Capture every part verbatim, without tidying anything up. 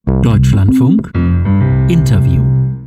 Deutschlandfunk Interview.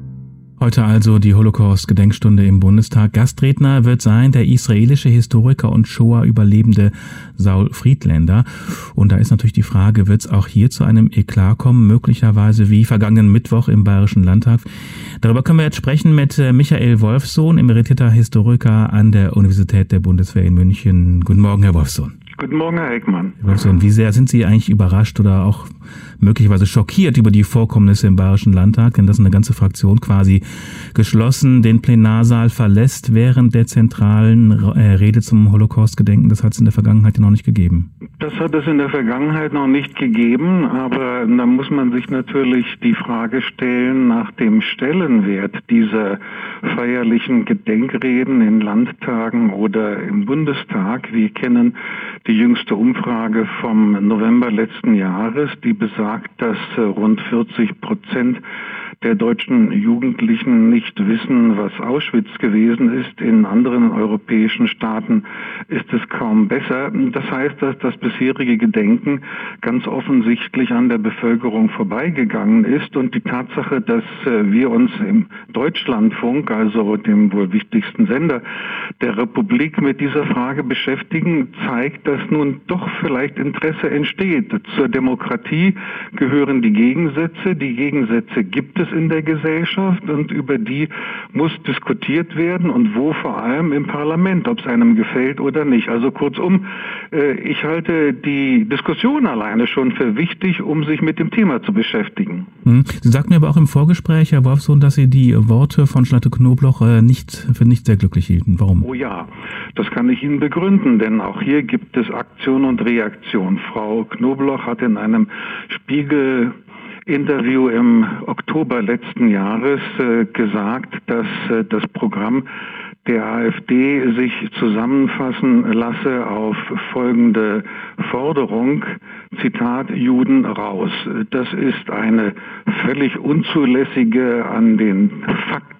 Heute also die Holocaust-Gedenkstunde im Bundestag. Gastredner wird sein der israelische Historiker und Shoah-Überlebende Saul Friedländer. Und da ist natürlich die Frage, wird es auch hier zu einem Eklat kommen, möglicherweise wie vergangenen Mittwoch im Bayerischen Landtag? Darüber können wir jetzt sprechen mit Michael Wolfsohn, emeritierter Historiker an der Universität der Bundeswehr in München. Guten Morgen, Herr Wolfsohn. Guten Morgen, Herr Eckmann. Herr Wolfsohn, wie sehr sind Sie eigentlich überrascht oder auch möglicherweise schockiert über die Vorkommnisse im Bayerischen Landtag? Denn dass eine ganze Fraktion quasi geschlossen den Plenarsaal verlässt während der zentralen Rede zum Holocaust-Gedenken, das hat es in der Vergangenheit ja noch nicht gegeben. Das hat es in der Vergangenheit noch nicht gegeben, aber da muss man sich natürlich die Frage stellen nach dem Stellenwert dieser feierlichen Gedenkreden in Landtagen oder im Bundestag. Wir kennen die jüngste Umfrage vom November letzten Jahres, die besagt, dass rund vierzig Prozent der deutschen Jugendlichen nicht wissen, was Auschwitz gewesen ist. In anderen europäischen Staaten ist es kaum besser. Das heißt, dass das bisherige Gedenken ganz offensichtlich an der Bevölkerung vorbeigegangen ist. Und die Tatsache, dass wir uns im Deutschlandfunk, also dem wohl wichtigsten Sender der Republik, mit dieser Frage beschäftigen, zeigt, dass nun doch vielleicht Interesse entsteht. Zur Demokratie gehören die Gegensätze. Die Gegensätze gibt es in der Gesellschaft und über die muss diskutiert werden und wo vor allem im Parlament, ob es einem gefällt oder nicht. Also kurzum, ich halte die Diskussion alleine schon für wichtig, um sich mit dem Thema zu beschäftigen. Sie sagten mir aber auch im Vorgespräch, Herr Wolfsohn, dass Sie die Worte von Charlotte Knobloch nicht, für nicht sehr glücklich hielten. Warum? Oh ja, das kann ich Ihnen begründen, denn auch hier gibt es Aktion und Reaktion. Frau Knobloch hat in einem Spiegel Interview im Oktober letzten Jahres äh, gesagt, dass äh, das Programm der AfD sich zusammenfassen lasse auf folgende Forderung, Zitat, Juden raus. Das ist eine völlig unzulässige, an den Fakten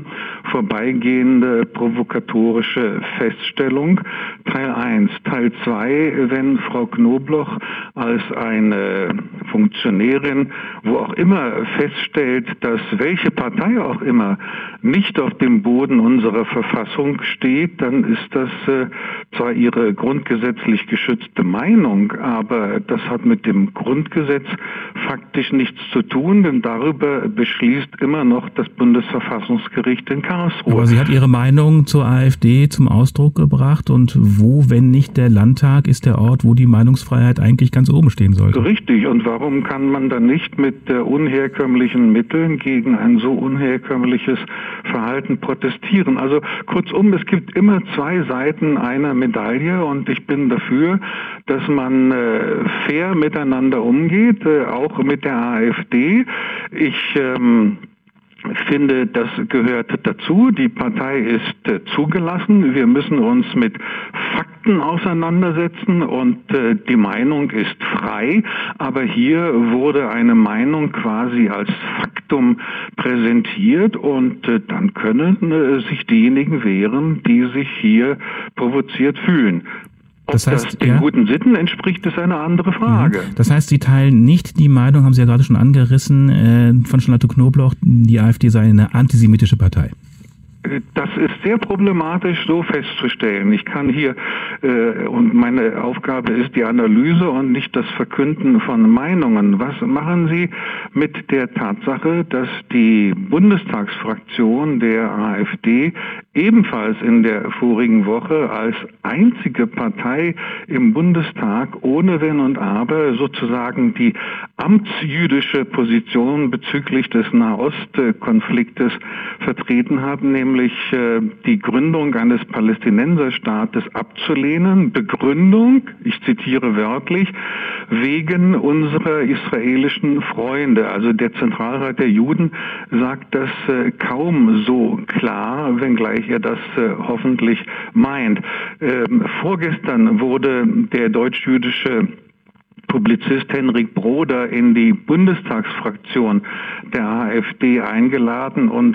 vorbeigehende provokatorische Feststellung. Teil eins. Teil zwei, wenn Frau Knobloch als eine Funktionärin, wo auch immer, feststellt, dass welche Partei auch immer nicht auf dem Boden unserer Verfassung steht, dann ist das äh, zwar ihre grundgesetzlich geschützte Meinung, aber das hat mit dem Grundgesetz faktisch nichts zu tun, denn darüber beschließt immer noch das Bundesverfassungsgericht in Karlsruhe. Aber sie hat ihre Meinung zur AfD zum Ausdruck gebracht und wo, wenn nicht der Landtag, ist der Ort, wo die Meinungsfreiheit eigentlich ganz oben stehen sollte? Richtig. Und warum kann man dann nicht mit äh, unherkömmlichen Mitteln gegen ein so unherkömmliches Verhalten protestieren? Also kurzum, es gibt immer zwei Seiten einer Medaille und ich bin dafür, dass man äh, fair miteinander umgeht, äh, auch mit der AfD. Ich ähm, finde, das gehört dazu. Die Partei ist äh, zugelassen. Wir müssen uns mit Fakten auseinandersetzen und äh, die Meinung ist frei. Aber hier wurde eine Meinung quasi als Faktum präsentiert und äh, dann können äh, sich diejenigen wehren, die sich hier provoziert fühlen. Ob das, heißt, das den ja, guten Sitten entspricht, ist eine andere Frage. Das heißt, Sie teilen nicht die Meinung, haben Sie ja gerade schon angerissen, äh, von Charlotte Knobloch, die AfD sei eine antisemitische Partei. Das ist sehr problematisch so festzustellen. Ich kann hier, äh, und meine Aufgabe ist die Analyse und nicht das Verkünden von Meinungen. Was machen Sie mit der Tatsache, dass die Bundestagsfraktion der AfD ebenfalls in der vorigen Woche als einzige Partei im Bundestag ohne Wenn und Aber sozusagen die amtsjüdische Position bezüglich des Nahostkonfliktes vertreten hat, nämlich die Gründung eines Palästinenserstaates abzulehnen. Begründung, ich zitiere wörtlich, wegen unserer israelischen Freunde. Also der Zentralrat der Juden sagt das kaum so klar, wenngleich er das hoffentlich meint. Vorgestern wurde der deutsch-jüdische Publizist Henrik Broder in die Bundestagsfraktion der AfD eingeladen und hat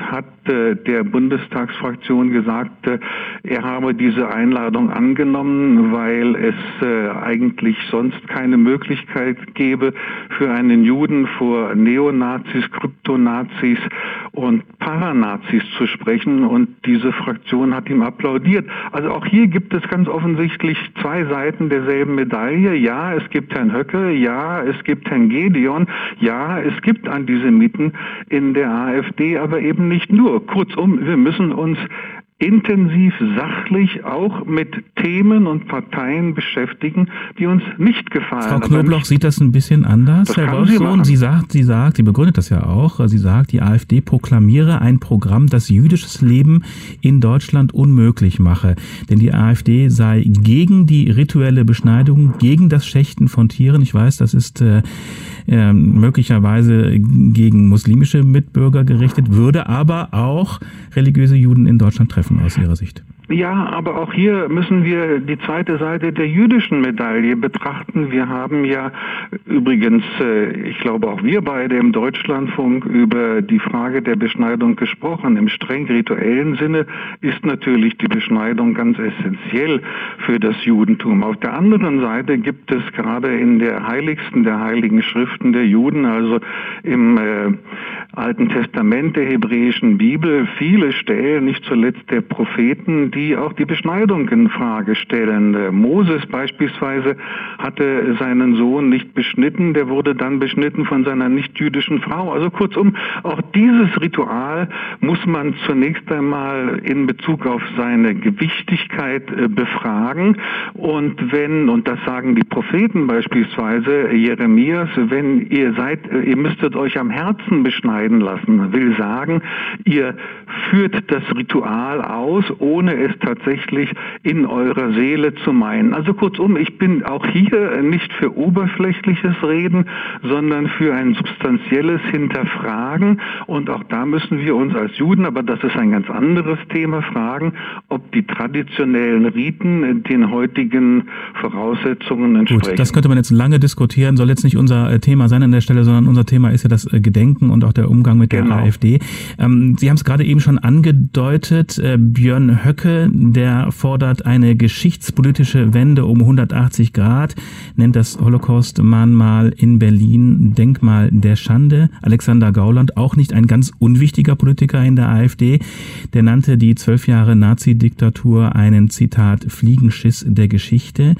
äh, der Bundestagsfraktion gesagt, äh, er habe diese Einladung angenommen, weil es äh, eigentlich sonst keine Möglichkeit gäbe, für einen Juden vor Neonazis, Kryptonazis und Paranazis zu sprechen, und diese Fraktion hat ihm applaudiert. Also auch hier gibt es ganz offensichtlich zwei Seiten derselben Medaille. Ja, es gibt Herrn Höcke, ja, es gibt Herrn Gedeon, ja, es gibt Antisemiten in der AfD, aber eben nicht nur. Kurzum, wir müssen uns intensiv, sachlich auch mit Themen und Parteien beschäftigen, die uns nicht gefallen. Frau Knobloch sieht das ein bisschen anders, Herr Wolfsohn. Sie sagt, sie sagt, sie begründet das ja auch, sie sagt, die AfD proklamiere ein Programm, das jüdisches Leben in Deutschland unmöglich mache. Denn die AfD sei gegen die rituelle Beschneidung, gegen das Schächten von Tieren. Ich weiß, das ist äh, äh, möglicherweise gegen muslimische Mitbürger gerichtet, würde aber auch religiöse Juden in Deutschland treffen, aus Ihrer Sicht. Ja, aber auch hier müssen wir die zweite Seite der jüdischen Medaille betrachten. Wir haben ja übrigens, ich glaube auch wir beide im Deutschlandfunk, über die Frage der Beschneidung gesprochen. Im streng rituellen Sinne ist natürlich die Beschneidung ganz essentiell für das Judentum. Auf der anderen Seite gibt es gerade in der heiligsten der heiligen Schriften der Juden, also im äh, Alten Testament der hebräischen Bibel, viele Stellen, nicht zuletzt der Propheten, die auch die Beschneidung in Frage stellen. Moses beispielsweise hatte seinen Sohn nicht beschnitten, der wurde dann beschnitten von seiner nichtjüdischen Frau. Also kurzum, auch dieses Ritual muss man zunächst einmal in Bezug auf seine Gewichtigkeit befragen. Und wenn, und das sagen die Propheten beispielsweise, Jeremias, wenn ihr seid, ihr müsstet euch am Herzen beschneiden lassen, will sagen, ihr führt das Ritual aus, ohne es tatsächlich in eurer Seele zu meinen. Also kurzum, ich bin auch hier nicht für oberflächliches Reden, sondern für ein substanzielles Hinterfragen. Und auch da müssen wir uns als Juden, aber das ist ein ganz anderes Thema, fragen, ob die traditionellen Riten den heutigen Voraussetzungen entsprechen. Gut, das könnte man jetzt lange diskutieren, soll jetzt nicht unser Thema sein an der Stelle, sondern unser Thema ist ja das Gedenken und auch der Umgang mit der genau. AfD. Ähm, Sie haben es gerade eben schon angedeutet, äh, Björn Höcke, der fordert eine geschichtspolitische Wende um hundertachtzig Grad, nennt das Holocaust-Mahnmal in Berlin Denkmal der Schande. Alexander Gauland, auch nicht ein ganz unwichtiger Politiker in der AfD, der nannte die zwölf Jahre Nazi-Diktatur einen, Zitat, Fliegenschiss der Geschichte.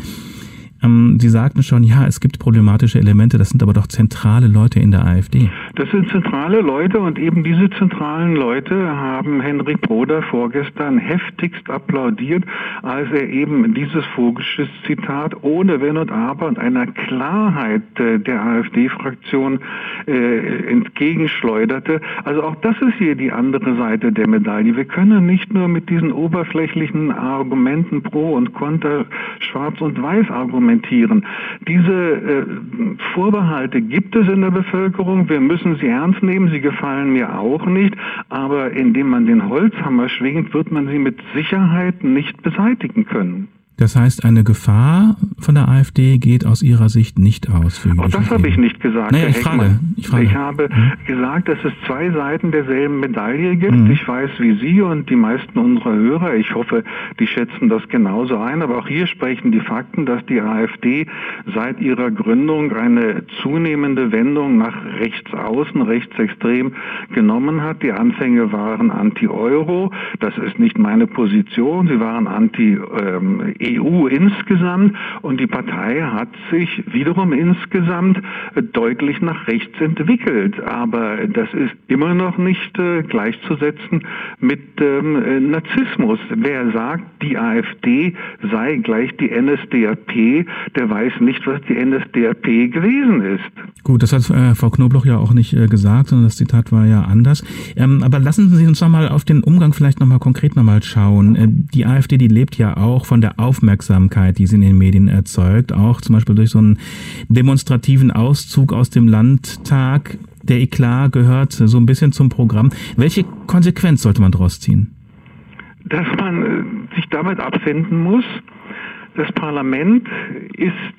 Sie sagten schon, ja, es gibt problematische Elemente, das sind aber doch zentrale Leute in der AfD. Das sind zentrale Leute, und eben diese zentralen Leute haben Henrik Broder vorgestern heftigst applaudiert, als er eben dieses Vogelschiss-Zitat ohne Wenn und Aber und einer Klarheit der AfD-Fraktion äh, entgegenschleuderte. Also auch das ist hier die andere Seite der Medaille. Wir können nicht nur mit diesen oberflächlichen Argumenten pro und contra, schwarz und weiß argumentieren. Diese äh, Vorbehalte gibt es in der Bevölkerung. Wir müssen sie ernst nehmen. Sie gefallen mir auch nicht. Aber indem man den Holzhammer schwingt, wird man sie mit Sicherheit nicht beseitigen können. Das heißt, eine Gefahr von der AfD geht aus Ihrer Sicht nicht aus für jüdisches Leben. Auch das habe ich nicht gesagt. Naja, ich frage, ich frage. Ich habe hm. gesagt, dass es zwei Seiten derselben Medaille gibt. Hm. Ich weiß, wie Sie und die meisten unserer Hörer, ich hoffe, die schätzen das genauso ein, aber auch hier sprechen die Fakten, dass die AfD seit ihrer Gründung eine zunehmende Wendung nach rechts außen, rechtsextrem genommen hat. Die Anfänge waren anti-Euro. Das ist nicht meine Position. Sie waren anti- ähm, E U insgesamt, und die Partei hat sich wiederum insgesamt deutlich nach rechts entwickelt. Aber das ist immer noch nicht äh, gleichzusetzen mit ähm, Narzissmus. Wer sagt, die AfD sei gleich die N S D A P, der weiß nicht, was die N S D A P gewesen ist. Gut, das hat äh, Frau Knobloch ja auch nicht äh, gesagt, sondern das Zitat war ja anders. Ähm, aber lassen Sie uns noch mal auf den Umgang vielleicht noch mal konkret noch mal schauen. Äh, die AfD, die lebt ja auch von der Aufmerksamkeit, die sie in den Medien erzeugt, auch zum Beispiel durch so einen demonstrativen Auszug aus dem Landtag. Der Eklat gehört so ein bisschen zum Programm. Welche Konsequenz sollte man daraus ziehen? Dass man sich damit abfinden muss. Das Parlament ist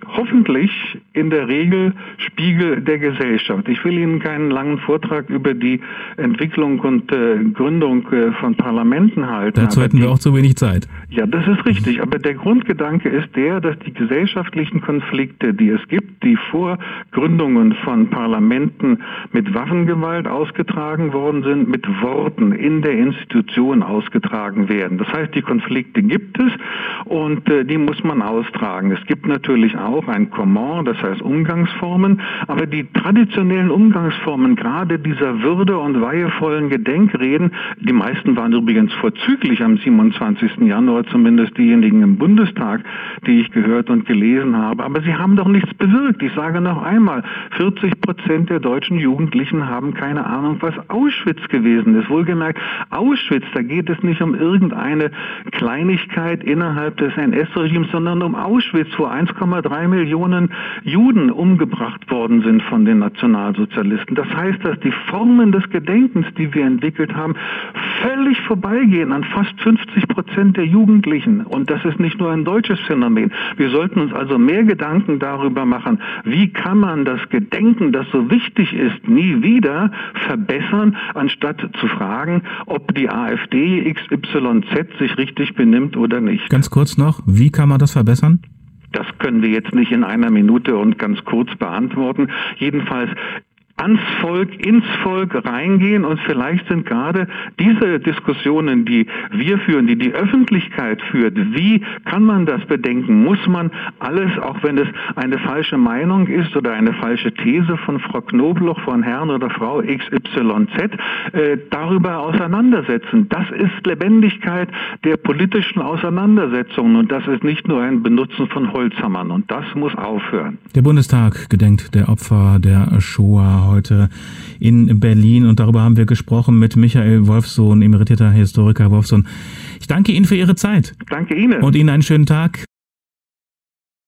hoffentlich in der Regel Spiegel der Gesellschaft. Ich will Ihnen keinen langen Vortrag über die Entwicklung und äh, Gründung äh, von Parlamenten halten. Dazu hätten wir auch zu wenig Zeit. Ja, das ist richtig. Aber der Grundgedanke ist der, dass die gesellschaftlichen Konflikte, die es gibt, die vor Gründungen von Parlamenten mit Waffengewalt ausgetragen worden sind, mit Worten in der Institution ausgetragen werden. Das heißt, die Konflikte gibt es und äh, die muss man austragen. Es gibt natürlich auch ein Comment, das heißt Umgangsformen, aber die traditionellen Umgangsformen, gerade dieser würde- und weihevollen Gedenkreden, die meisten waren übrigens vorzüglich am siebenundzwanzigsten Januar, zumindest diejenigen im Bundestag, die ich gehört und gelesen habe, aber sie haben doch nichts bewirkt. Ich sage noch einmal, vierzig Prozent der deutschen Jugendlichen haben keine Ahnung, was Auschwitz gewesen ist. Wohlgemerkt, Auschwitz, da geht es nicht um irgendeine Kleinigkeit innerhalb des N S-Regimes, sondern um Auschwitz, wo eins Komma drei Millionen Juden umgebracht worden sind von den Nationalsozialisten. Das heißt, dass die Formen des Gedenkens, die wir entwickelt haben, völlig vorbeigehen an fast fünfzig Prozent der Jugendlichen. Und das ist nicht nur ein deutsches Phänomen. Wir sollten uns also mehr Gedanken darüber machen, wie kann man das Gedenken, das so wichtig ist, nie wieder verbessern, anstatt zu fragen, ob die AfD X Y Z sich richtig benimmt oder nicht. Ganz kurz noch, wie kann man das verbessern? Das können wir jetzt nicht in einer Minute und ganz kurz beantworten. Jedenfalls ans Volk, ins Volk reingehen und vielleicht sind gerade diese Diskussionen, die wir führen, die die Öffentlichkeit führt, wie kann man das bedenken? Muss man alles, auch wenn es eine falsche Meinung ist oder eine falsche These von Frau Knobloch, von Herrn oder Frau X Y Z, äh, darüber auseinandersetzen? Das ist Lebendigkeit der politischen Auseinandersetzungen und das ist nicht nur ein Benutzen von Holzhammern und das muss aufhören. Der Bundestag gedenkt der Opfer der Shoah heute in Berlin und darüber haben wir gesprochen mit Michael Wolfsohn, emeritierter Historiker Wolfsohn. Ich danke Ihnen für Ihre Zeit. Danke Ihnen. Und Ihnen einen schönen Tag.